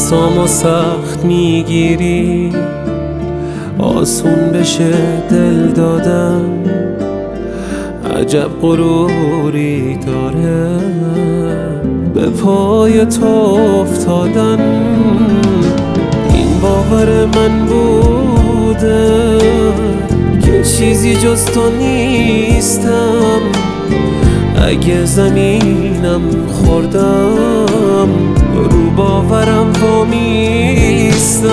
دستامو سخت میگیری، آسون بشه دل دادم، عجب غروری داره به پای تو افتادن. این باور من بوده که چیزی جز تو نیستم، اگه زمینم خوردم رو باورم وامیستم.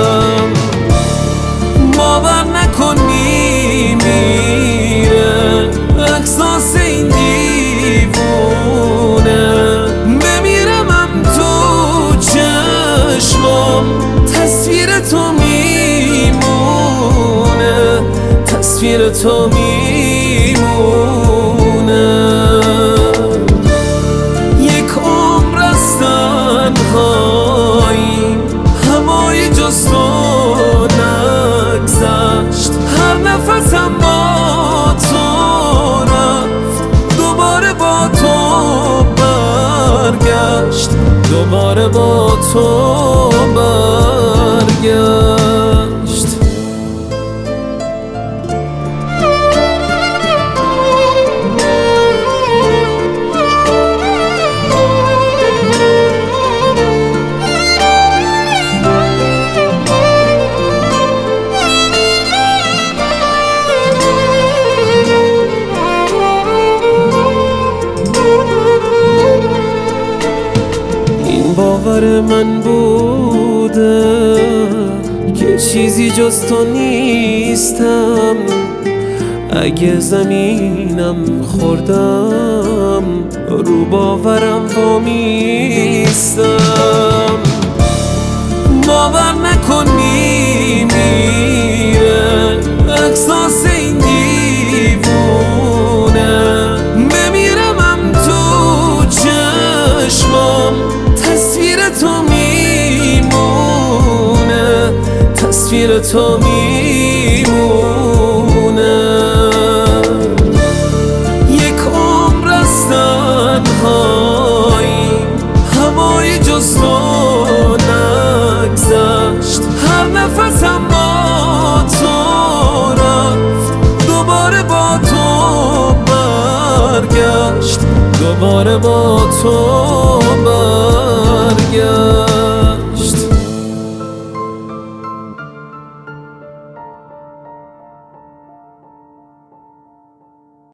باور نکن میمیره احساس این دیوونه، بمیرمم تو چشمام تصویر تو میمونه، تصویر تو میمونه. یک عمر از تنهایی هوای جز تو نگذشت، هر نفسم با تو رفت، دوباره با تو برگشت، دوباره با تو برگشت. باور من بوده که چیزی جز تو نیستم، اگه زمینم خوردم رو باورم وامیستم. باور نکن میمیره احساس این دیوونه، بمیرمم تو چشمام تصویر تو میمونه، تصویر تو میمونه. یک عمر از تنهایی هوای جز تو نگذشت، هر نفسم با تو رفت، دوباره با تو برگشت، دوباره با تو برگشت.